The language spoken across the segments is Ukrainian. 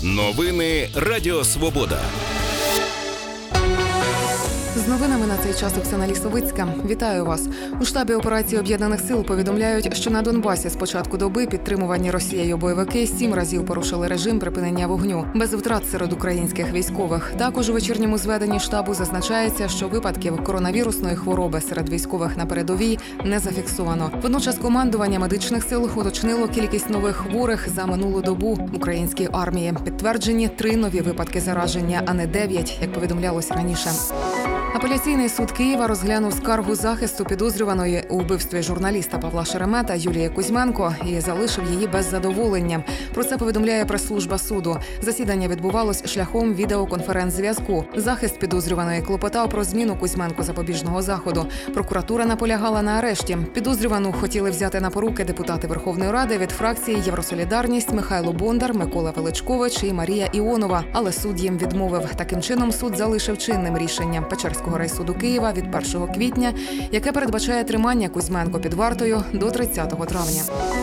Новини Радіо Свобода. З новинами на цей час Оксана Лісовицька. Вітаю вас. У штабі операції Об'єднаних сил повідомляють, що на Донбасі з початку доби підтримувані Росією бойовики 7 разів порушили режим припинення вогню, без втрат серед українських військових. Також у вечірньому зведенні штабу зазначається, що випадків коронавірусної хвороби серед військових на передовій не зафіксовано. Водночас командування медичних сил уточнило кількість нових хворих за минулу добу в українській армії. Підтверджені 3 нові випадки зараження, а не 9, як повідомлялось раніше. Апеляційний суд Києва розглянув скаргу захисту підозрюваної у вбивстві журналіста Павла Шеремета Юлії Кузьменко і залишив її без задоволення. Про це повідомляє прес-служба суду. Засідання відбувалось шляхом відеоконференц-зв'язку. Захист підозрюваної клопотав про зміну Кузьменко запобіжного заходу. Прокуратура наполягала на арешті. Підозрювану хотіли взяти на поруки депутати Верховної Ради від фракції «Євросолідарність» Михайло Бондар, Микола Величкович і Марія Іонова. Але суд їм відмовив. Таким чином суд залишив чинним рішення Печерського райсуду Києва від 1 квітня, яке передбачає тримання Кузьменко під вартою до 30 травня.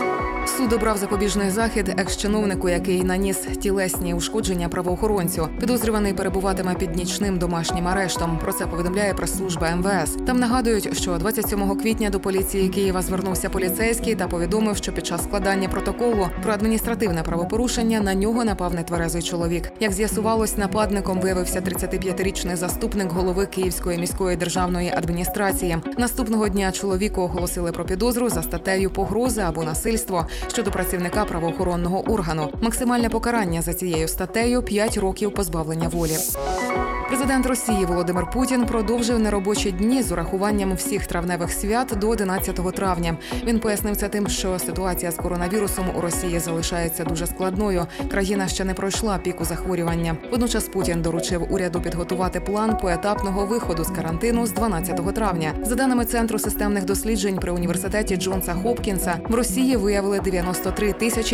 Суд обрав запобіжний захід екс-чиновнику, який наніс тілесні ушкодження правоохоронцю. Підозрюваний перебуватиме під нічним домашнім арештом. Про це повідомляє прес-служба МВС. Там нагадують, що 27 квітня до поліції Києва звернувся поліцейський та повідомив, що під час складання протоколу про адміністративне правопорушення на нього напав нетверезий чоловік. Як з'ясувалось, нападником виявився 35-річний заступник голови Київської міської державної адміністрації. Наступного дня чоловіку оголосили про підозру за статтею «Погрози або насильство» щодо працівника правоохоронного органу. Максимальне покарання за цією статтею – 5 років позбавлення волі. Президент Росії Володимир Путін продовжив неробочі дні з урахуванням всіх травневих свят до 11 травня. Він пояснив це тим, що ситуація з коронавірусом у Росії залишається дуже складною. Країна ще не пройшла піку захворювання. Водночас Путін доручив уряду підготувати план поетапного виходу з карантину з 12 травня. За даними Центру системних досліджень при університеті Джонса Хопкінса, в Росії виявили 93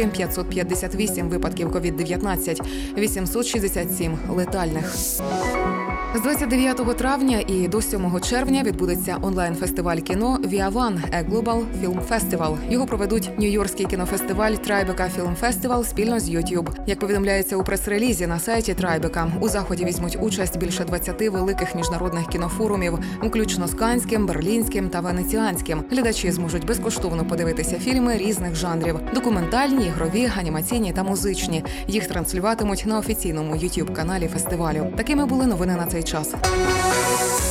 558 випадків COVID-19, 867 летальних. З 29 травня і до 7 червня відбудеться онлайн-фестиваль кіно «VIA-1 – A Global Film Festival». Його проведуть Нью-Йоркський кінофестиваль Tribeca Film Festival спільно з YouTube. Як повідомляється у прес-релізі на сайті Tribeca, у заході візьмуть участь більше 20 великих міжнародних кінофорумів, включно з Каннським, Берлінським та Венеціанським. Глядачі зможуть безкоштовно подивитися фільми різних жанрів – документальні, ігрові, анімаційні та музичні. Їх транслюватимуть на офіційному YouTube-каналі фестивалю. Такими були новини на цей час.